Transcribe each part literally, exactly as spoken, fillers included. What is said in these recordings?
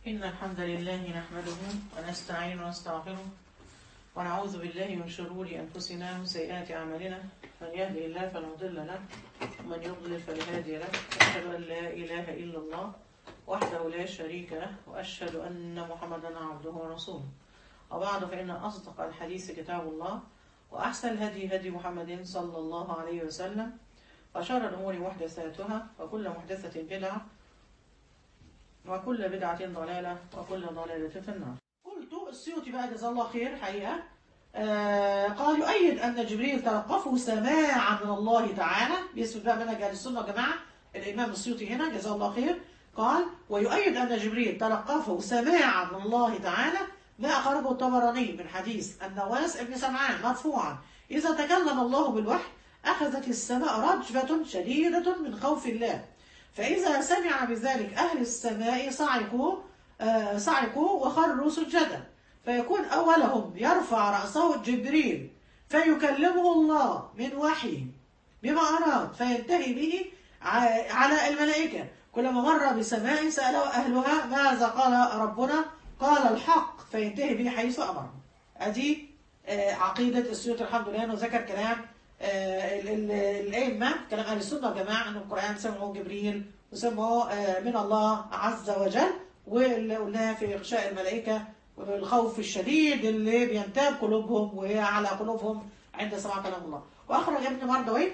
إن الحمد لله نحمده ونستعين ونستغفره ونعوذ بالله من شرور أنفسنا وسيئات أعمالنا. من يهدي الله فلا مضل له ومن يضلل فلا هادي له. أشهد أن لا إله إلا الله وحده لا شريك له وأشهد أن محمدا عبده ورسوله. وبعد فإن أصدق الحديث كتاب الله وأحسن الهدي هدي محمد صلى الله عليه وسلم وشر الأمور محدثاتها وكل محدثة بدعة وكل بدعة ضلالة وكل ضلالة في النار. قلت السيوطي بقى جزاه الله خير حقيقة آه قال يؤيد أن جبريل تلقفه سماعا من الله تعالى. بيثبت بقى منهج أهل السنة يا جماعة. الإمام السيوطي هنا جزاه الله خير قال ويؤيد أن جبريل تلقفه سماعا من الله تعالى ما أخرجه الطبراني من حديث النواس ابن سمعان مرفوعا إذا تكلم الله بالوحي أخذت السماء رجفة شديدة من خوف الله، فإذا سمع بذلك أهل السماء صعقوا آه صعقوا وخروا سجدا، فيكون أولهم يرفع رأسه جبريل فيكلمه الله من وحيه بما أراد فينتهي به على الملائكة. كلما مر بسماء سأله أهلها ماذا قال ربنا؟ قال الحق فينتهي به حيث أمر. أدي آه عقيدة السيوطي الحمد لله أنه ذكر كلام آه الأئمة كلام أهل السنة يا جماعة أن القرآن سمعه جبريل وسمعه آه من الله عز وجل، واللي قلناها في إغشاء الملائكة والخوف الشديد اللي بينتاب قلوبهم وعلى قلوبهم عند سماع كلام الله. وأخرج ابن مردوي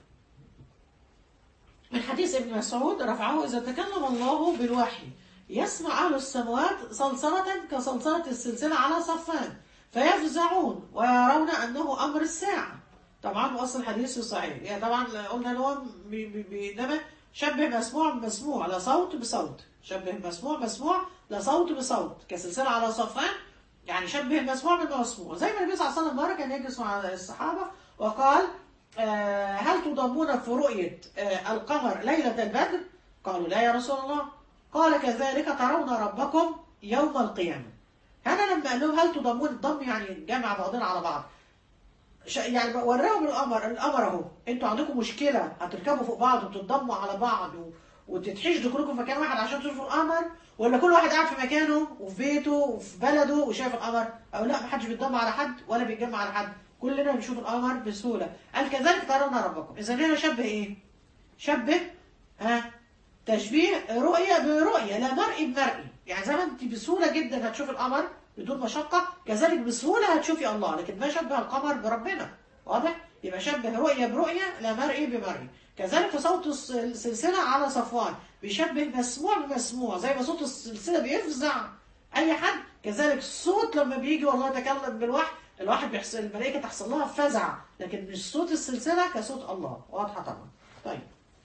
من حديث ابن مسعود رفعه إذا تكلم الله بالوحي يسمع أهل السماوات صلصلة كصلصلة السلسلة على صفان فيفزعون ويرون أنه أمر الساعة. طبعا وأصل الحديث صحيح يعني طبعا قلنا أنه هو بينما شبه مسموع بمسموع لا صوت بصوت، شبه مسموع مسموع لا صوت بصوت كسلسلة على صفان، يعني شبه المسموع بالمسموع. زي ما النبي صلى الله عليه وسلم مرة كان يجلس مع الصحابة وقال آه هل تضمون في رؤية آه القمر ليلة البدر؟ قالوا لا يا رسول الله. قال كذلك ترون ربكم يوم القيامة. هنا لما قال لهم هل تضمون، الضم يعني جمع بعضنا على بعض، يعني وراهم القمر، القمر اهو انتوا عندكم مشكله هتركبوا فوق بعض وتتضموا على بعض وتتحشدوا كلكم في مكان واحد عشان تشوفوا القمر، ولا كل واحد قاعد في مكانه وفي بيته وفي بلده وشايف القمر؟ او لا، محدش بيتضم على حد ولا بيتجمع على حد، كلنا بنشوف القمر بسهوله. قال كذلك ترون ربكم. اذا هنا شبه ايه؟ شبه ها تشبيه رؤيه برؤيه لا مرئي بمرئي، يعني زي ما انت بسهوله جدا هتشوف القمر بدون مشقة كذلك بسهولة هتشوفي الله، لكن ما شبه القمر بربنا. واضح؟ يبقى شبه رؤية برؤية لا مرئي بمرئي. كذلك في صوت السلسلة على صفوان بيشبه مسموع بمسموع، زي ما صوت السلسلة بيفزع أي حد كذلك الصوت لما بيجي والله يتكلم بالوحي الواحد بيحصل الملائكة تحصل لها فزع، لكن مش صوت السلسلة كصوت الله. واضحة طبعا. طيب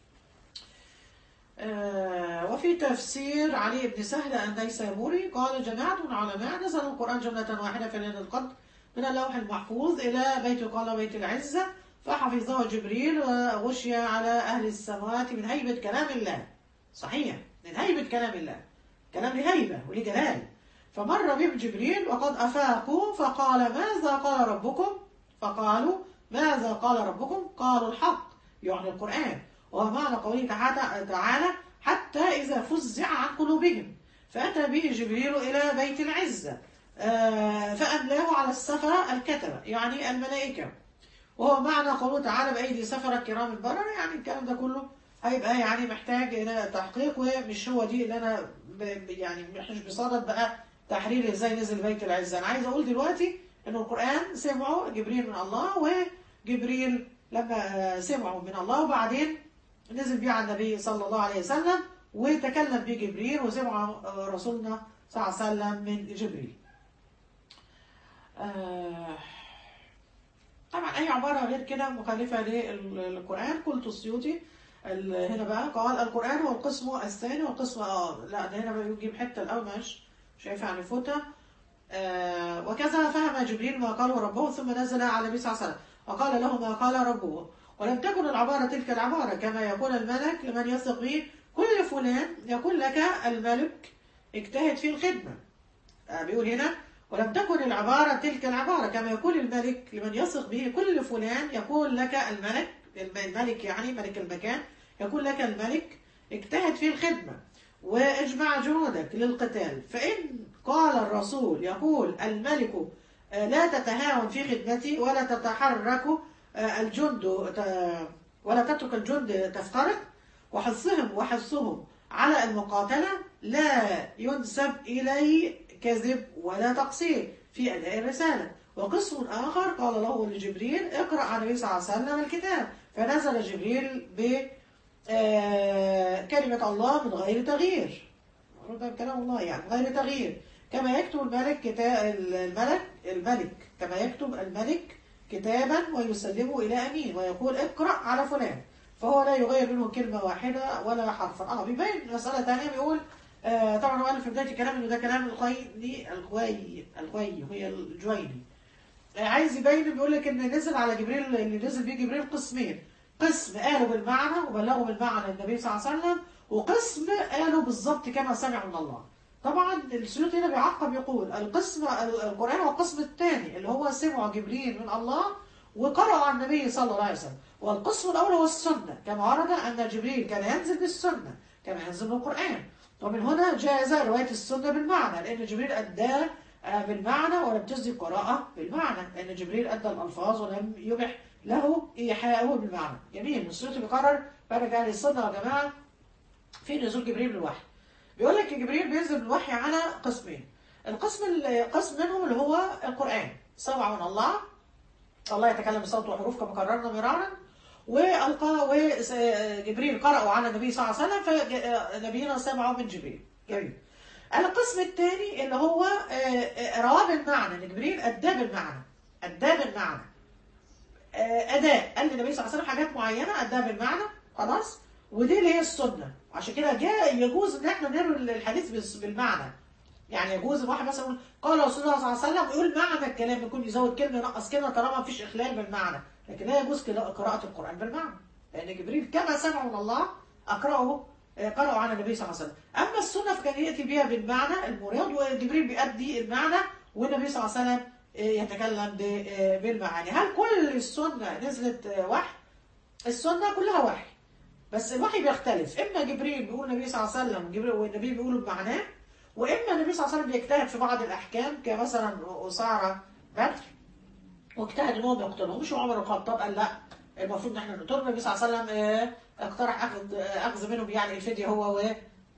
آه وفي تفسير علي بن سهل النيسابوري قال جماعة من العلماء نزل القرآن جملة واحدة في ليلة القدر من اللوح المحفوظ إلى بيت قال بيت العزة فحفظه جبريل وغشي على أهل السماوات من هيبة كلام الله. صحيح، من هيبة كلام الله، كلام لهيبة ولجلال. فمر بهم جبريل وقد أفاقوا فقال ماذا قال ربكم؟ فقالوا ماذا قال ربكم؟ قالوا الحق، يعني القرآن. وهو معنى قوله تعالى حتى إذا فزع عن قلوبهم فأتى به جبريل إلى بيت العزة فأملاه على السفرة الكتبة يعني الملائكة. وهو معنى قوله تعالى بأيدي سفرة كرام البرر، يعني الكلام ده كله هيبقى يعني محتاج إلى تحقيق، ومش هو دي اللي أنا يعني مش بصدد بقى تحرير إزاي نزل بيت العزة. أنا عايز أقول دلوقتي إن القرآن سمعه جبريل من الله، وجبريل لما سمعه من الله وبعدين نزل بيه على النبي صلى الله عليه وسلم وتكلم به جبريل وسمع رسولنا صلى الله عليه وسلم من جبريل. آه طبعا أي عبارة غير كده مخالفة للقرآن. قلت السيوطي هنا بقى قال القرآن هو القسم الثاني والقسم آه لا ده هنا بيجيب حتة الأول مش شايفها عن فوتة. آه وكذا فهم جبريل ما قاله ربه ثم نزل على النبي صلى الله عليه وسلم وقال له ما قال ربه. ولم تكن العبارة تلك العبارة كما يقول الملك لمن يثق به كل فلان يقول لك الملك اجتهد في الخدمة. آه بيقول هنا ولم تكن العبارة تلك العبارة كما يقول الملك لمن يثق به كل فلان يقول لك الملك، الملك يعني ملك المكان، يقول لك الملك اجتهد في الخدمة. واجمع جنودك للقتال، فإن قال الرسول يقول الملك آه، لا تتهاون في خدمتي ولا تتحرك آه، الجند ت- ولا تترك الجند تفترق، وحثهم وحثهم على المقاتلة، لا ينسب إلي كذب ولا تقصير في أداء الرسالة. وقسم آخر قال له لجبريل اقرأ عن النبي صلى الله عليه وسلم الكتاب، فنزل جبريل ب آه، كلمة الله من غير تغيير، ده كلام الله يعني من غير تغيير، كما يكتب الملك كتاب الملك الملك كما يكتب الملك كتابا ويسلمه إلى أمين ويقول اقرأ على فلان، فهو لا يغير منه كلمة واحدة ولا حرفا. اه بيبين مسألة ثانية بيقول آه طبعا هو قال في بداية الكلام إنه ده كلام الخويني الخوي الخوي هي الجويني، آه عايز يبين بيقول لك إن نزل على جبريل، اللي نزل بيه جبريل قسمين، قسم قالوا بالمعنى وبلغوا بالمعنى النبي صلى الله عليه وسلم، وقسم قالوا بالظبط كما سمعوا من الله. طبعا السيوطي هنا بيعقب يقول القسم القرآن هو القسم الثاني اللي هو سمعوا جبريل من الله وقرأوا عن النبي صلى الله عليه وسلم، والقسم الأول هو السنة، كما ورد أن جبريل كان ينزل بالسنة كما ينزل بالقرآن، ومن هنا جاز رواية السنة بالمعنى، لأن جبريل أداه بالمعنى ولم تجزي القراءة بالمعنى، لأن جبريل أدى الألفاظ ولم يبح له إيحاءه بالمعنى. جميل. السيوطي بيقرر فرج أهل السنة يا جماعة في نزول جبريل بالوحي. بيقول لك جبريل بينزل بالوحي على قسمين، القسم القسم منهم اللي هو القرآن سمع من الله، الله يتكلم بصوت وحروف كما قررنا مرارا، والقى وجبريل قرأوا على النبي صلى الله عليه وسلم فنبينا سمعوا من جبريل. جميل. القسم الثاني اللي هو رواه بالمعنى، ان جبريل اداه بالمعنى، اداه بالمعنى اداء، قال للنبي صلى الله عليه وسلم حاجات معينه اداها بالمعنى خلاص، ودي اللي هي السنه. عشان كده جاء يجوز ان احنا نروي الحديث بالمعنى، يعني يجوز الواحد مثلا يقول قال رسول الله صلى الله عليه وسلم ويقول معنى الكلام، يكون يزود كلمه ينقص كلمه طالما ما فيش اخلال بالمعنى، لكن لا يجوز قراءه القران بالمعنى، لان جبريل كما سمعوا من الله اقرأوا قرأوا عن النبي صلى الله عليه وسلم. اما السنه فكان ياتي بها بالمعنى المراد، وجبريل بيؤدي المعنى والنبي صلى الله عليه وسلم يتكلم بالمعاني. هل كل السنه نزلت وحي؟ السنه كلها وحي، بس الوحي بيختلف، اما جبريل بيقول النبي صلى الله عليه وسلم والنبي بيقولوا بمعناه، واما النبي صلى الله عليه وسلم بيجتهد في بعض الاحكام، كمثلا اسارى بدر واجتهد ان هو ما يقتلهمش، وعمر بن الخطاب قال لا المفروض ان احنا نقتلهم، النبي صلى الله عليه وسلم اقترح اخذ اخذ منهم يعني الفديه هو و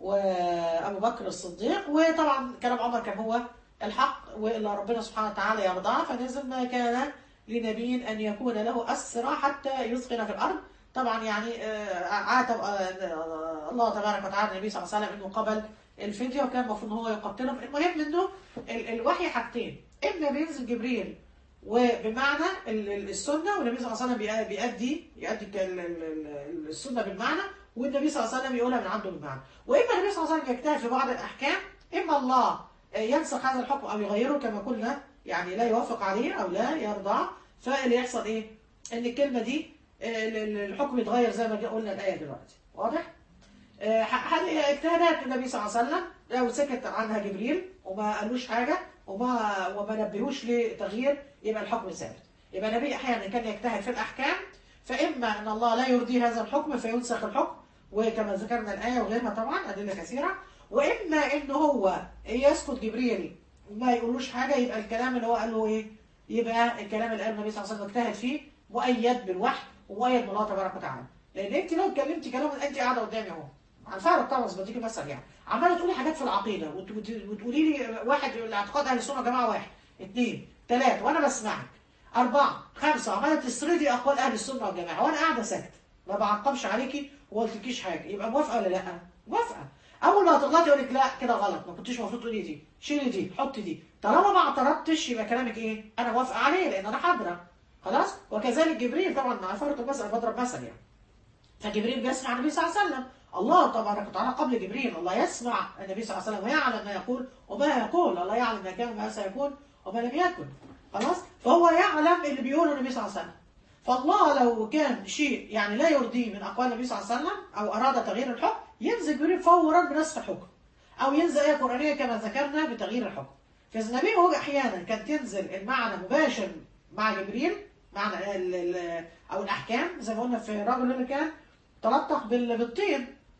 وابو بكر الصديق، وطبعا كلام عمر كان هو الحق واللي ربنا سبحانه وتعالى يرضاه، فنزل ما كان لنبي ان يكون له اسرى حتى يثقل في الارض. طبعا يعني عاتب الله تبارك وتعالى النبي صلى الله عليه وسلم انه قبل الفديه وكان المفروض ان هو يقتلهم. المهم انه الوحي حاجتين، اما بينزل جبريل وبمعنى السنه، والنبي صلى الله عليه وسلم بيؤدي يؤدي السنه بالمعنى، والنبي صلى الله عليه وسلم يقولها من عنده بالمعنى، واما النبي صلى الله عليه وسلم يجتهد في بعض الاحكام، اما الله ينسخ هذا الحكم او يغيره كما قلنا، يعني لا يوافق عليه او لا يرضى، فاللي يحصل ايه؟ ان الكلمه دي الحكم يتغير زي ما قلنا الايه دلوقتي. واضح؟ هل اجتهادات النبي صلى الله عليه وسلم لو سكت عنها جبريل وما قالوش حاجه وما وما نبهوش لتغيير يبقى الحكم ثابت. يبقى النبي احيانا كان يجتهد في الاحكام، فاما ان الله لا يرضي هذا الحكم فينسخ الحكم، وكما ذكرنا الايه وغيرها طبعا ادله كثيره، واما ان هو يسكت جبريل وما يقولوش حاجه، يبقى الكلام اللي هو قاله ايه؟ يبقى الكلام اللي قاله النبي صلى الله عليه وسلم اجتهد فيه مؤيد بالوحي ومؤيد بالله تبارك وتعالى. لان انت لو اتكلمتي كلام انت قاعده قدامي اهو على الفارق طبعا، بس بديكي مثل يعني عماله تقولي حاجات في العقيده وتقولي لي واحد الاعتقاد اهل السنه يا جماعه واحد اثنين ثلاثه وانا بسمعك اربعه خمسه، عماله تسردي اقوال اهل السنه والجماعه وانا قاعده ساكته ما بعقبش عليكي وما قلتلكيش حاجه، يبقى موافقه ولا لا؟ موافقه. اول ما هتغلطي يقول لك لا كده غلط، ما كنتيش المفروض تقولي دي، شيلي دي، حطي دي، طالما ما اعترضتش يبقى كلامك ايه؟ انا موافقه عليه لان انا حاضره. خلاص؟ وكذلك جبريل طبعا مع فرق المثل بضرب مثل يعني. فجبريل بيسمع النبي صلى الله عليه وسلم، الله تبارك وتعالى قبل جبريل الله يسمع النبي صلى الله عليه وسلم ويعلم ما يقول وما يقول، الله يعلم ما كان وما سيكون وما لم يكن. خلاص؟ فهو يعلم اللي بيقوله النبي صلى الله عليه وسلم. فالله لو كان شيء يعني لا يرضيه من اقوال النبي صلى الله عليه وسلم او اراد تغيير الحكم، ينزل جبريل فورا بنسخ الحكم، او ينزل ايه قرانيه كما ذكرنا بتغيير الحكم. فالنبي هو احيانا كانت تنزل المعنى مباشر مع جبريل، معنى ال ال او الاحكام زي ما قلنا في الرجل اللي كان تلطخ بالطين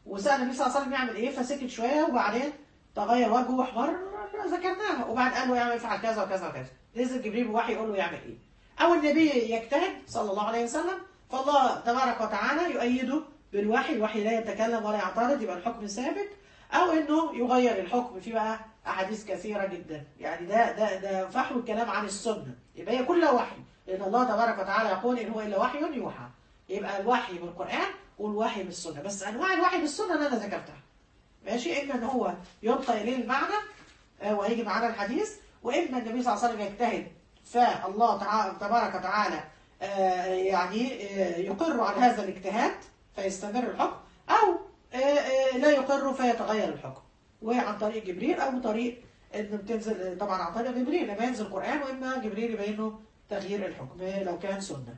وسأل النبي صلى الله عليه وسلم يعمل ايه، فسكت شويه وبعدين تغير وجهه واحمر، ذكرناها، وبعدين قال له يعمل يفعل كذا وكذا وكذا. نزل جبريل بوحي يقول له يعمل ايه. او النبي يجتهد صلى الله عليه وسلم، فالله تبارك وتعالى يؤيده بالوحي، الوحي لا يتكلم ولا يعترض، يبقى الحكم ثابت. او انه يغير الحكم، في بقى احاديث كثيره جدا، يعني ده ده ده فحوى الكلام عن السنه، يبقى هي كلها وحي، لان الله تبارك وتعالى يقول ان هو الا وحي يوحى. يبقى الوحي بالقران والوحي بالسنه، بس انواع الوحي بالسنه اللي انا ذكرتها ماشي، اما ان هو يلقى اليه المعنى آه، وهيجي معانا الحديث، واما النبي صلى الله عليه وسلم يجتهد فالله تعالى تبارك وتعالى آه، يعني آه، يقر على هذا الاجتهاد فيستمر الحكم، او آه، آه، لا يقر فيتغير الحكم، وعن طريق جبريل او طريق انه بتنزل طبعا عن طريق جبريل لما ينزل القران، واما جبريل يبين له تغيير الحكم لو كان سنه.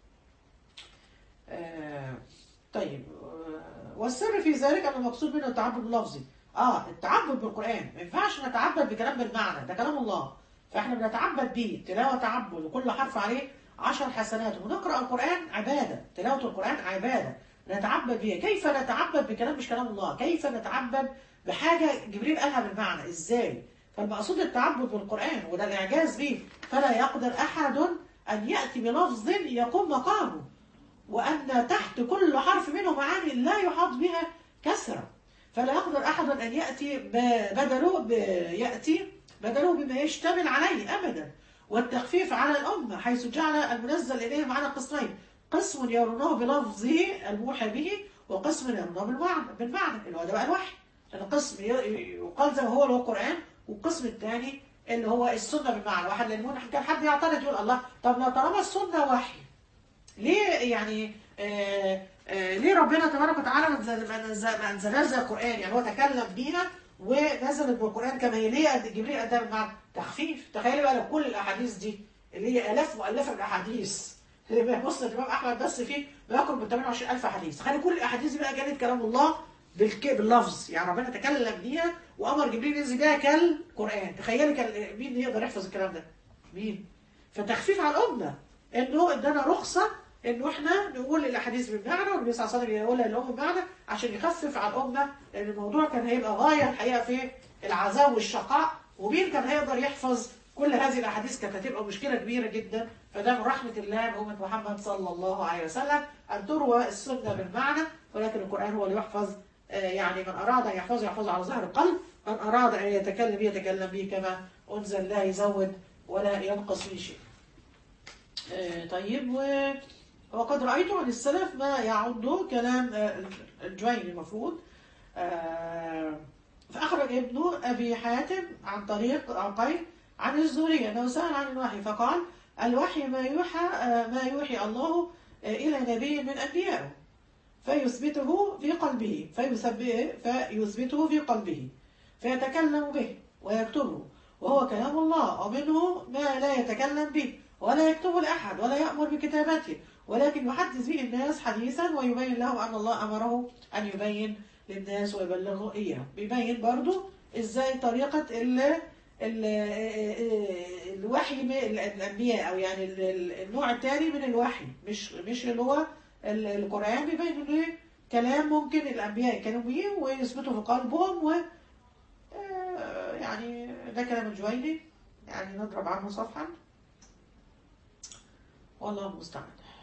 آه، طيب آه، والسر في ذلك ان المقصود منه التعبد اللفظي. اه التعبد بالقران، ما ينفعش نتعبد بكلام بالمعنى، ده كلام الله، فاحنا بنتعبد بيه تلاوه تعبد، وكل حرف عليه عشر حسنات، ونقرا القران عباده، تلاوه القران عباده نتعبد بيها. كيف نتعبد بكلام مش كلام الله؟ كيف نتعبد بحاجه جبريل قالها بالمعنى؟ ازاي؟ فالمقصود التعبد بالقران، وده الاعجاز به، فلا يقدر احد ان ياتي بلفظ يقوم مقامه، وأن تحت كل حرف منه معاني لا يحاط بها كثرة، فلا يقدر أحد أن يأتي بدله يأتي بدله بما يشتمل عليه أبدا. والتخفيف على الأمة حيث جعل المنزل إليه معنا قسمين، قسم يرونه بلفظه الموحى به، وقسم يرونه بالمعنى بالمعنى اللي هو ده بقى الوحي. القسم يقال زي ما هو اللي هو القرآن، والقسم الثاني اللي هو السنة بالمعنى. واحد لأن كان حد يعترض يقول الله، طب لو طالما السنة وحي ليه يعني آه آه ليه ربنا تبارك وتعالى ما انزل- ما انزل- ما انزلهاش زي القرآن؟ يعني هو تكلم بيها ونزلت بالقرآن كما هي، ليه قد جبريل قدام المعنى؟ تخفيف. تخيلي بقى لو كل الأحاديث دي اللي هي آلاف مؤلفة من الأحاديث، بص الإمام أحمد بس فيه ما يقرب من ثمانية وعشرين ألف حديث، خلي كل الأحاديث دي بقى جالت كلام الله بالك... باللفظ، يعني ربنا تكلم بيها وأمر جبريل ينزل بيها كالقرآن. تخيلي كان مين يقدر يحفظ الكلام ده؟ مين؟ فتخفيف على الأمة، انه ادانا رخصه انه احنا نقول الاحاديث بالمعنى، والنبي صلى الله عليه وسلم يقولها لهم بالمعنى عشان يخفف على الامه، لان الموضوع كان هيبقى غايه الحقيقه في العذاب والشقاء، ومين كان هيقدر يحفظ كل هذه الاحاديث؟ كانت هتبقى مشكله كبيره جدا. فده من رحمه الله بامه محمد صلى الله عليه وسلم ان تروى السنه بالمعنى، ولكن القران هو اللي يحفظ. آه، يعني من اراد ان يحفظه يحفظه على ظهر القلب، من اراد ان يتكلم به يتكلم به كما انزل، لا يزود ولا ينقص في شيء. آه، طيب و... وقد رأيت عن السلف ما يعد كلام آه، الجويني المفروض. آه، فأخرج ابن أبي حاتم عن طريق عقيل عن الزهري أنه سأل عن الوحي فقال: الوحي ما يوحى آه، ما يوحي الله آه، إلى نبي من أنبيائه فيثبته في قلبه فيثبته, فيثبته في قلبه فيتكلم به ويكتبه، وهو كلام الله، ومنه ما لا يتكلم به ولا يكتبه لأحد ولا يأمر بكتابته، ولكن يحدث به الناس حديثا ويبين لهم أن الله أمره أن يبين للناس ويبلغه إياه. بيبين برضو إزاي طريقة ال ال الوحي من الأنبياء، أو يعني ال- ال- النوع الثاني من الوحي، مش مش اللي هو ال- القرآن. بيبين إنه كلام ممكن الأنبياء كانوا بيه ويثبتوا في قلبهم، و آه، يعني ده كلام الجويني، يعني نضرب عنه صفحا والله المستعان.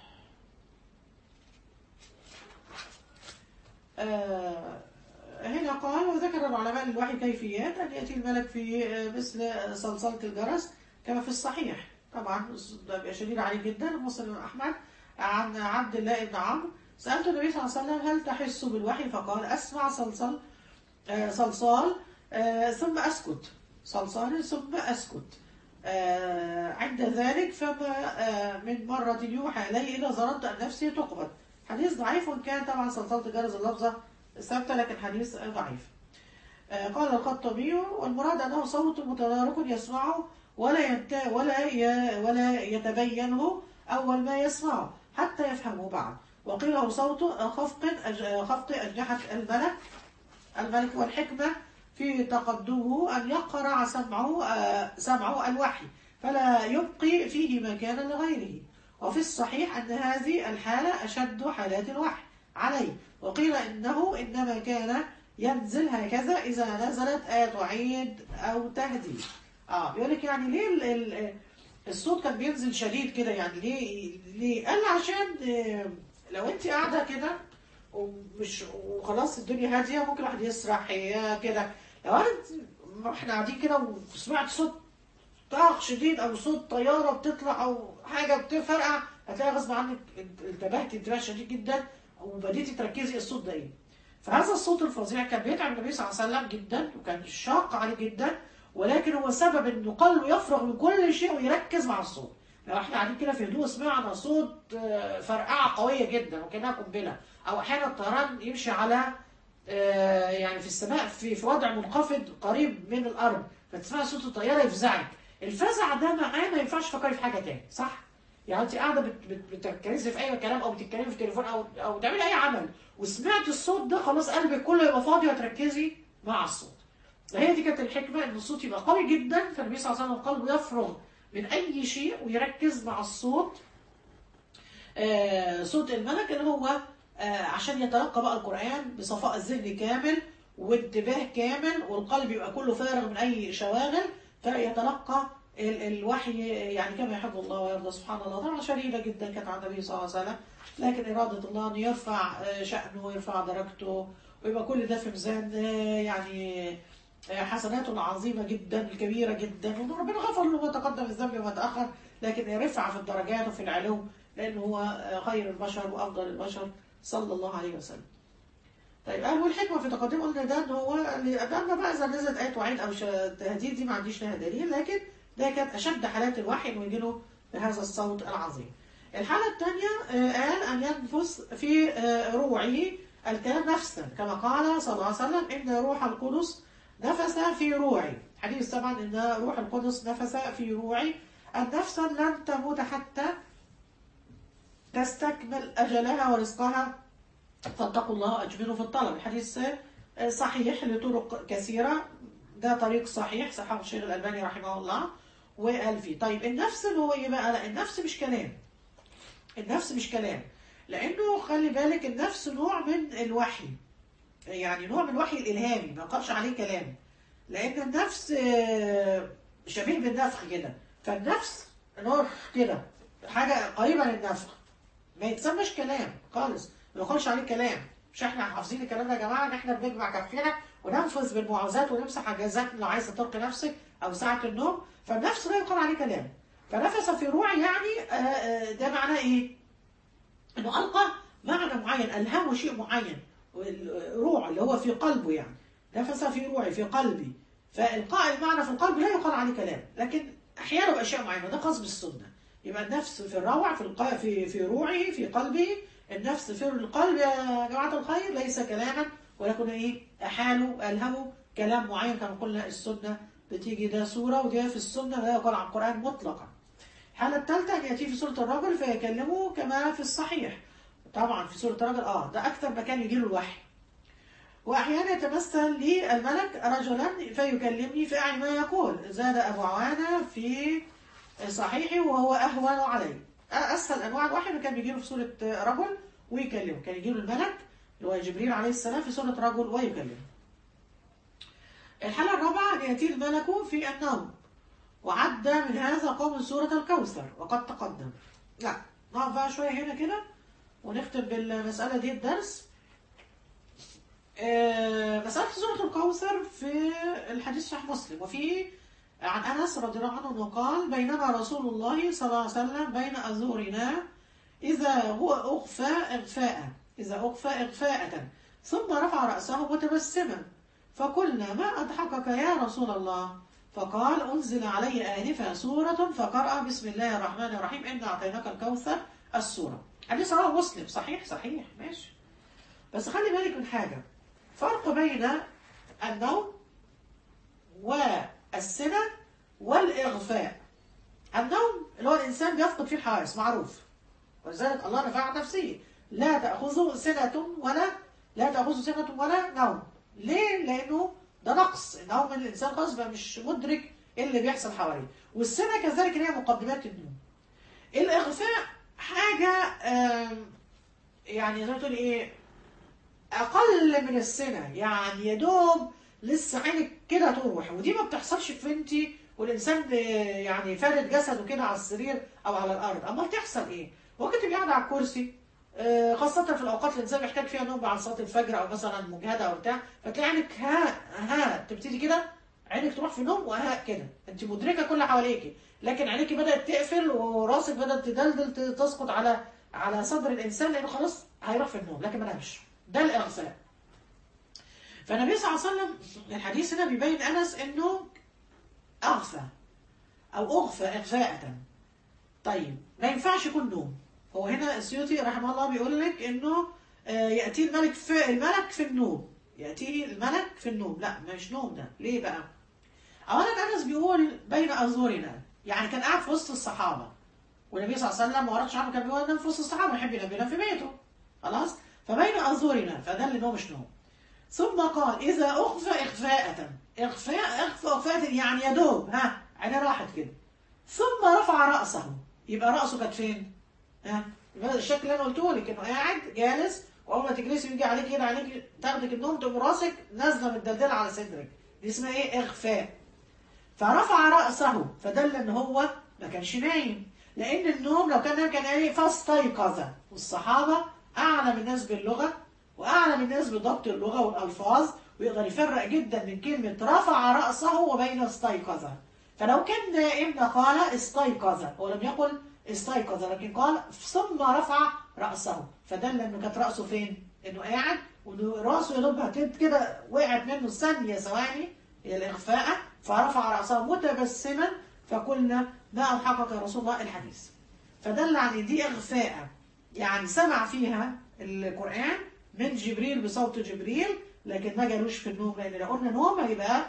آه، هنا قال: وذكر العلماء للوحي كيفيات أن يأتي الملك في آه، مثل صلصلة الجرس كما في الصحيح. طبعا ده بيبقى شديد عليه جدا. مسلم أحمد عن عبد الله بن عمرو: سألت النبي صلى الله عليه وسلم: هل تحس بالوحي؟ فقال: أسمع صلصل آه، صلصال آه، ثم أسكت، صلصال ثم أسكت. آه، عند ذلك فما آه، من مرة يوحى إلي إلا ظننت أن نفسي تقبض. حديث ضعيف، وإن كان طبعا صلصلة جرس اللفظة ثابتة، لكن حديث ضعيف. آه، قال الخطابي: والمراد أنه صوت متدارك يسمعه ولا ينت ولا ي... ولا يتبينه أول ما يسمعه حتى يفهمه بعد. وقيل هو صوت خفق أج... خفق أجنحة الملك الملك والحكمة في تقدمه أن يقرع سمعه آه، سمعه الوحي فلا يبقي فيه مكانا لغيره. وفي الصحيح أن هذه الحالة أشد حالات الوحي، عليه. وقيل إنه إنما كان ينزل هكذا إذا نزلت آية وعيد أو تهديد. اه بيقول لك يعني ليه ال ال الصوت كان بينزل شديد كده، يعني ليه ليه قال عشان آه، لو انت قاعده كده ومش وخلاص الدنيا هاديه ممكن واحد يسرح هي كده. لو انت احنا قاعدين كده وسمعت صوت طاق شديد او صوت طياره بتطلع او حاجه بتفرقع، هتلاقي غصب عنك انتبهتي انتباه شديد جدا وبديتي تركزي الصوت ده ايه. فهذا الصوت الفظيع كان بيتعب النبي صلى الله عليه وسلم جدا وكان شاق عليه جدا، ولكن هو سبب انه قلبه يفرغ من كل شيء ويركز مع الصوت. لو احنا قاعدين كده في هدوء سمعنا صوت آه، فرقعه قويه جدا وكانها قنبله، او احيانا الطيران يمشي على آه، يعني في السماء في في وضع منخفض قريب من الارض، فتسمع صوت الطياره يفزعك. الفزع ده معاه ما ينفعش تفكري في حاجه تاني، صح؟ يعني انت قاعده بت- بت- بتركزي في اي كلام او بتتكلمي في التليفون او او بتعملي اي عمل وسمعت الصوت ده، خلاص قلبك كله يبقى فاضي وتركزي مع الصوت. فهي دي كانت الحكمه، ان الصوت يبقى قوي جدا، فالنبي صلى الله عليه وسلم قلبه يفرغ من اي شيء ويركز مع الصوت. آه صوت الملك اللي هو آه عشان يتلقى بقى القرآن بصفاء الذهن كامل وانتباه كامل، والقلب يبقى كله فارغ من أي شواغل، فيتلقى ال- الوحي يعني كما يحب الله ويرضى سبحان الله. طبعا شديدة جدا كانت على النبي صلى الله عليه وسلم، لكن إرادة الله أن يرفع آه، شأنه ويرفع درجته ويبقى كل ده في ميزان آه، يعني آه، حسناته العظيمة جدا الكبيرة جدا، وإن ربنا غفر له ما تقدم الذنب وما تأخر، لكن رفع في الدرجات وفي العلو، لأنه هو خير البشر وأفضل البشر صلى الله عليه وسلم. طيب قال والحكمة في تقديمه قلنا ده إن هو قدامنا بقى إذا نزلت آية وعيد أو ش- تهديد دي ما عنديش لها دليل، لكن ده كانت أشد حالات الوحي إنه يجي له بهذا الصوت العظيم. الحالة الثانية آه، قال أن ينفس في آه، روعه الكلام نفسا، كما قال صلى الله عليه وسلم إن روح القدس نفس في روعي. حديث طبعا إن روح القدس نفس في روعي. النفس لن تموت حتى تستكمل أجلها ورزقها، فاتقوا الله وأجملوا في الطلب. الحديث آه، صحيح لطرق كثيرة، ده طريق صحيح صححه الشيخ الألباني رحمه الله وقال فيه. طيب النفس اللي هو إيه بقى؟ لا النفس مش كلام، النفس مش كلام، لأنه خلي بالك النفس نوع من الوحي، يعني نوع من الوحي الإلهامي ما يقالش عليه كلام، لأن النفس آه، شبيه بالنفخ كده، فالنفس نوع كده حاجة قريبة للنفخ، ما يتسمىش كلام خالص، ما يقولش عليه كلام. مش احنا حافظين الكلام ده يا جماعه ان احنا بنجمع كفنا وننفذ بالمعوذات ونمسح اجازات لو عايزه ترقي نفسك او ساعه النوم، فالنفس لا يقال عليه كلام. فنفس في روعي يعني آه، آه، ده معناه ايه؟ انه القى معنى معين، الهمه شيء معين، الروع اللي هو في قلبه يعني، نفس في روعي في قلبي، فالقاء المعنى في القلب لا يقال عليه كلام، لكن احيانا باشياء معينه، ده خاص بالسنه. يبقى النفس في الروع في الق... في في روعه في قلبه، النفس في القلب يا جماعه الخير ليس كلاما، ولكن ايه؟ احاله الهمه كلام معين، كما قلنا السنه بتيجي ده سوره وده في السنه لا يقال عن القران مطلقا. الحالة الثالثة أن يأتي في سورة الرجل فيكلمه كما في الصحيح. طبعا في سورة الرجل اه ده أكثر مكان يجيله الوحي. وأحيانا يتمثل لي الملك رجلا فيكلمني فأعي ما يقول. زاد أبو عوانة في صحيحه وهو أهون عليه. أسهل أنواع الوحي اللي كان بيجيله في سورة رجل ويكلمه، كان يجيله الملك اللي هو جبريل عليه السلام في سورة رجل ويكلمه. الحالة الرابعة أن يأتي الملك في النوم، وعد من هذا قوم سورة الكوثر وقد تقدم. لا نقف بقى شوية هنا كده ونختم بالمسألة دي الدرس. آه مسألة سورة الكوثر في الحديث صحيح مسلم، وفيه عن أنس رضي الله عنه أنه قال بينما رسول الله صلى الله عليه وسلم بين أزورنا إذا هو أغفى إغفاء إذا أغفى إغفاءة ثم رفع رأسه متبسما، فقلنا ما أضحكك يا رسول الله؟ فقال أنزل علي آنفا سورة فقرأ بسم الله الرحمن الرحيم إنا أعطيناك الكوثر السورة. حديث رواه مسلم صحيح صحيح ماشي، بس خلي بالك من حاجة، فرق بين النوم والسنة والإغفاء. النوم اللي هو الإنسان بيفقد فيه الحواس معروف، ولذلك الله نفع عن نفسه لا تأخذه سنة ولا لا تأخذه سنة ولا نوم. ليه؟ لأنه ده نقص، النوم من الإنسان خلاص بقى مش مدرك إيه اللي بيحصل حواليه، والسنة كذلك هي مقدمات النوم. الإغفاء حاجة آم، يعني زي ما تقولي إيه، اقل من السنه، يعني يا دوب لسه عينك كده تروح، ودي ما بتحصلش في انتي والانسان يعني فارد جسده كده على السرير او على الارض. امال تحصل ايه؟ ممكن تبقي قاعده على الكرسي، آه، خاصة في الأوقات اللي الإنسان محتاج فيها نوم بعد صلاة الفجر أو مثلا مجهدة أو بتاع، فتلاقي عينك ها ها تبتدي كده، عينك تروح في نوم وها كده، أنت مدركة كل اللي حواليكي، لكن عينيكي بدأت تقفل وراسك بدأت تدلدل تسقط على على صدر الإنسان، لأنه خلاص هيروح في النوم لكن ما نامش. ده الإغفاء. فالنبي صلى الله عليه وسلم الحديث هنا بيبين أنس إنه أغفى أو أغفى إغفاءة. طيب ما ينفعش يكون نوم. هو هنا السيوطي رحمه الله بيقول لك انه آه، ياتي الملك في الملك في النوم، ياتيه الملك في النوم. لا مش نوم ده. ليه بقى؟ اولا انس بيقول بين اظهرنا، يعني كان قاعد في وسط الصحابه، والنبي صلى الله عليه وسلم ما وردش عنه كان بيقول ينام في وسط الصحابه، يحب ينام ينام في بيته خلاص. فبين اظهرنا فده اللي هو مش نوم. ثم قال اذا اخفى اخفاءة، اخفاء اخفى اخفاء يعني يا دوب ها عينيه راحت كده، ثم رفع راسه، يبقى راسه كانت فين؟ ها يبقى الشكل اللي انا قلته لك انه قاعد جالس، واول ما تجلسي يجي عليك كده عليك تاخدك النوم تقوم راسك نازله متدلدله على صدرك، دي اسمها ايه؟ اغفاء. فرفع راسه فدل ان هو ما كانش نايم، لان النوم لو كان نايم كان ايه؟ فاستيقظ. والصحابه اعلم الناس باللغه واعلم الناس بضبط اللغه والالفاظ، ويقدر يفرق جدا من كلمه رفع راسه وبين استيقظ. فلو كان نائم لقال استيقظ، ولم يقل استيقظ لكن قال ثم رفع رأسه، فدل انه كانت رأسه فين؟ انه قاعد وانه رأسه يا دوب هتبت كده وقعت منه ثانية ثواني هي الإخفاء، فرفع رأسه متبسما، فقلنا ما أضحكك يا رسول الله الحديث. فدل عن دي إغفاء، يعني سمع فيها القرآن من جبريل بصوت جبريل، لكن ما جالوش في النوم، لأن لو قلنا نوم هيبقى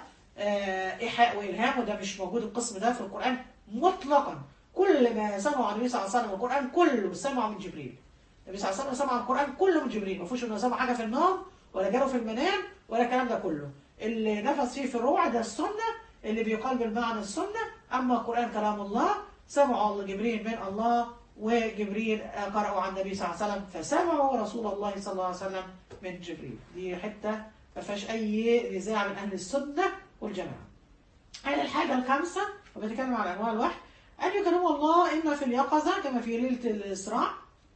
آه إيحاء وإلهام، وده مش موجود القسم ده في القرآن مطلقا. كل ما سمعوا عن النبي صلى الله عليه وسلم القرآن كله سمعوا من جبريل. النبي صلى الله عليه وسلم سمع القرآن كله من جبريل، ما فيهوش انه سمع حاجة في النوم ولا جاله في المنام ولا الكلام ده كله. اللي نفس فيه في الروع ده السنة، اللي بيقال بالمعنى السنة، أما القرآن كلام الله سمعوا جبريل من الله، وجبريل قرأوا عن النبي صلى الله عليه وسلم فسمعوا رسول الله صلى الله عليه وسلم من جبريل. دي حتة ما فيهاش أي نزاع من أهل السنة والجماعة. على الحاجة الخامسة وبتكلم عن أنواع الوحي، أن يكلموا الله إما في اليقظة كما في ليلة الإسراء،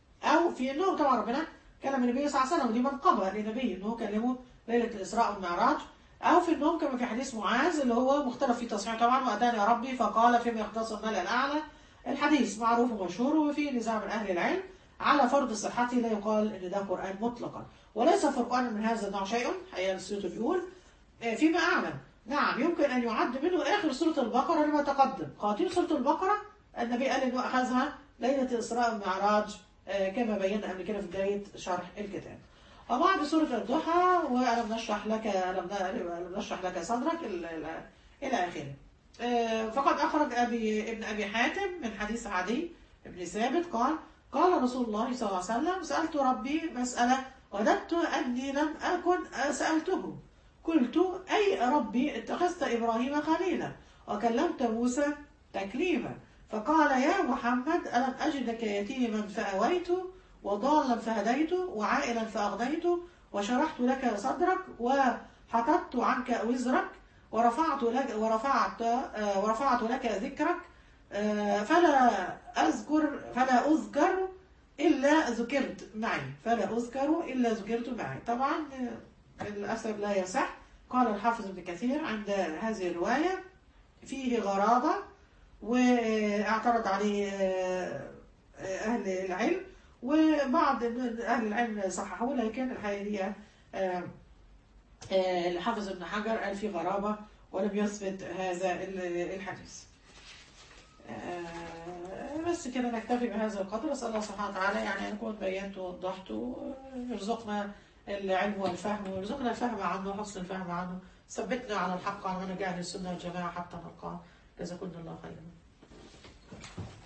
أو في النوم. طبعا ربنا كلم النبي صلى الله عليه وسلم، ودي منقبة للنبي إنه كلمه ليلة الإسراء والمعراج، أو في النوم كما في حديث معاذ اللي هو مختلف في تصحيحه طبعا، وأتاني ربي فقال فيما يختص الملأ الأعلى. الحديث معروف ومشهور، وفيه نزاع من أهل العلم على فرض صحته، لا يقال إن ده قرآن مطلقا، وليس في القرآن من هذا النوع شيء. حقيقة السيوطي بيقول فيما أعلم نعم يمكن أن يعد منه آخر سورة البقرة لما تقدم. خاتيم سورة البقرة النبي قال إنه أخذها ليلة الإسراء والمعراج كما بينا قبل كده في بداية شرح الكتاب. وبعد سورة الضحى وألم نشرح لك ألم نشرح لك صدرك إلى آخره. فقد أخرج أبي ابن أبي حاتم من حديث عدي بن ثابت قال قال رسول الله صلى الله عليه وسلم سألت ربي مسألة وددت أني لم أكن سألته، قلت أي ربي اتخذت إبراهيم خليلا وكلمت موسى تكليما، فقال يا محمد ألم أجدك يتيما فأويت وضالا فهديت وعائلا فأغنيت وشرحت لك صدرك وحطت عنك وزرك ورفعت لك ورفعت ورفعت لك ذكرك فلا أذكر فلا أذكر إلا ذكرت معي فلا أذكر إلا ذكرت معي. طبعا للأسف لا يصح. قال الحافظ ابن كثير عند هذه الرواية فيه غرابة، واعترض عليه أهل العلم، وبعض أهل العلم صححوه، لكن الحقيقة الحافظ ابن حجر قال فيه غرابة ولم يثبت هذا الحديث. بس كده نكتفي بهذا القدر. أسأل الله سبحانه وتعالى يعني أن أكون بينت ووضحت، يرزقنا العلم والفهم، ويرزقنا الفهم عنه وحسن الفهم عنه، ثبتنا على الحق على منهج أهل السنة والجماعة حتى نلقاه. جزاكم الله خيرا.